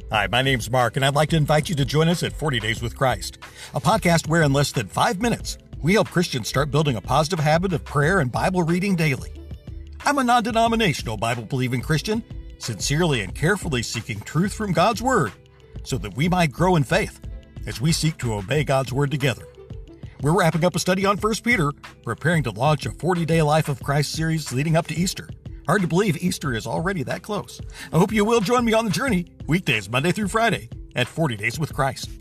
Hi, my name's Mark, and I'd like to invite you to join us at 40 Days with Christ, a podcast where in less than 5 minutes, we help Christians start building a positive habit of prayer and Bible reading daily. I'm a non-denominational Bible-believing Christian, sincerely and carefully seeking truth from God's Word, so that we might grow in faith as we seek to obey God's Word together. We're wrapping up a study on 1 Peter, preparing to launch a 40-day Life of Christ series leading up to Easter. Hard to believe Easter is already that close. I hope you will join me on the journey, weekdays Monday through Friday, at 40 Days with Christ.